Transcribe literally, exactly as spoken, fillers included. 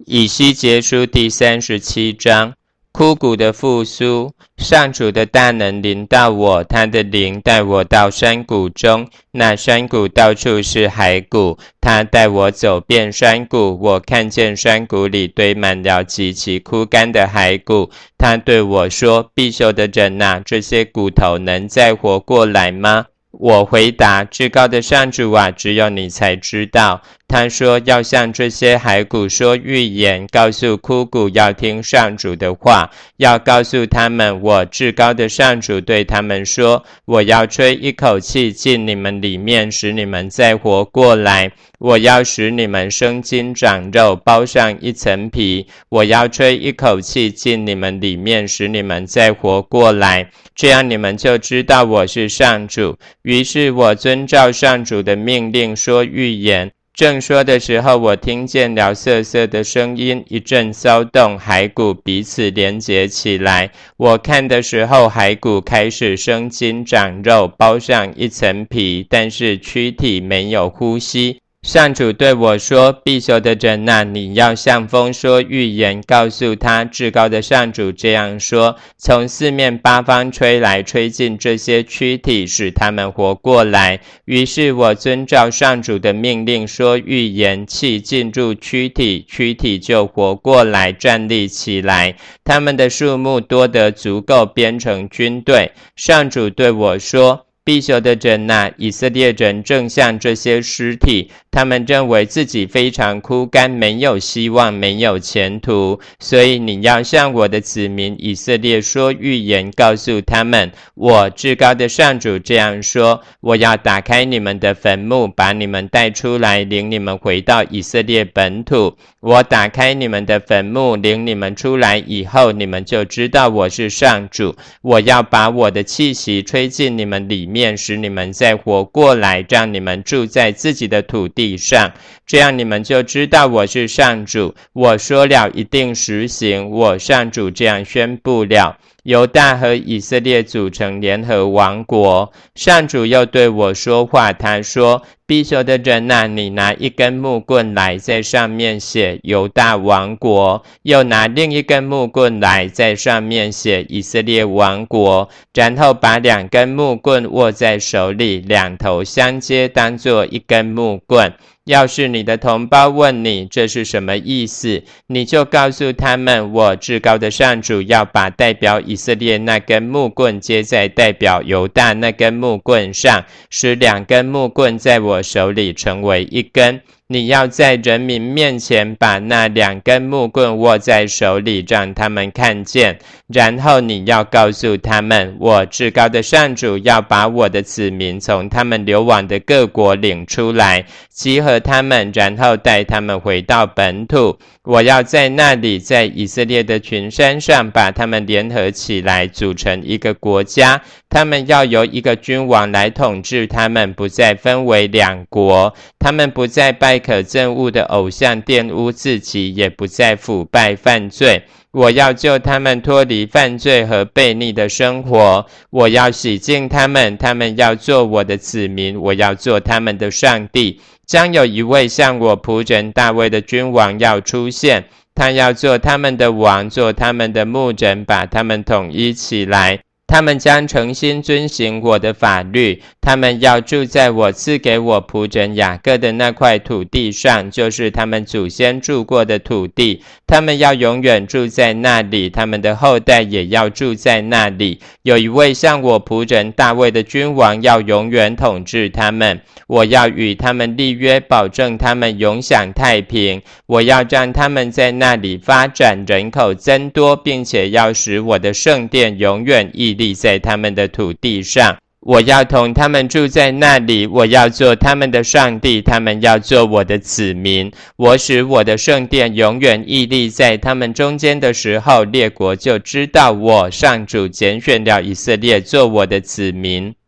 以西结书第三十七章，枯骨的复苏。上主的大能临到我，他的灵带我到山谷中，那山谷到处是骸骨，他带我走遍山谷，我看见山谷里堆满了极其枯干的骸骨。他对我说：必修的人啊，这些骨头能再活过来吗？我回答：至高的上主啊，只有你才知道。他说：要向这些骸骨说预言，告诉枯骨要听上主的话，要告诉他们，我至高的上主对他们说：我要吹一口气进你们里面，使你们再活过来。我要使你们生筋长肉，包上一层皮。我要吹一口气进你们里面，使你们再活过来。这样你们就知道我是上主。于是我遵照上主的命令说预言。正说的时候，我听见了瑟瑟的声音，一阵骚动，骸骨彼此连结起来。我看的时候，骸骨开始生筋长肉，包上一层皮，但是躯体没有呼吸。上主对我说：必修的人啊，你要向风说预言，告诉他，至高的上主这样说：从四面八方吹来，吹进这些躯体，使他们活过来。于是我遵照上主的命令说预言，气进入躯体，躯体就活过来，站立起来。他们的数目多得足够编成军队。上主对我说：必修的人啊，以色列人正像这些尸体，他们认为自己非常枯干，没有希望，没有前途。所以你要向我的子民以色列说预言，告诉他们，我至高的上主这样说：我要打开你们的坟墓，把你们带出来，领你们回到以色列本土。我打开你们的坟墓，领你们出来以后，你们就知道我是上主。我要把我的气息吹进你们里面，使你们再活过来，让你们住在自己的土地上。这样你们就知道我是上主。我说了一定实行，我上主这样宣布了。犹大和以色列组成联合王国。上主又对我说话，他说：必修的人啊，你拿一根木棍来，在上面写犹大王国，又拿另一根木棍来，在上面写以色列王国，然后把两根木棍握在手里，两头相接，当作一根木棍。要是你的同胞问你这是什么意思，你就告诉他们，我至高的上主要把代表以色列那根木棍接在代表犹大那根木棍上，使两根木棍在我手里成为一根。你要在人民面前把那两根木棍握在手里，让他们看见。然后你要告诉他们，我至高的上主要把我的子民从他们流亡的各国领出来，集合他们，然后带他们回到本土。我要在那里，在以色列的群山上，把他们联合起来，组成一个国家。他们要由一个君王来统治他们，不再分为两国。他们不再拜可憎恶的偶像玷污自己，也不再腐败犯罪。我要救他们脱离犯罪和悖逆的生活。我要洗净他们，他们要做我的子民，我要做他们的上帝。将有一位像我仆人大卫的君王要出现，他要做他们的王，做他们的牧人，把他们统一起来。他们将诚心遵行我的法律，他们要住在我赐给我仆人雅各的那块土地上，就是他们祖先住过的土地。他们要永远住在那里，他们的后代也要住在那里。有一位像我仆人大卫的君王要永远统治他们。我要与他们立约，保证他们永享太平。我要让他们在那里发展，人口增多，并且要使我的圣殿永远屹立在他们的土地上。我要同他们住在那里，我要做他们的上帝，他们要做我的子民。我使我的圣殿永远屹立在他们中间的时候，列国就知道我上主拣选了以色列做我的子民。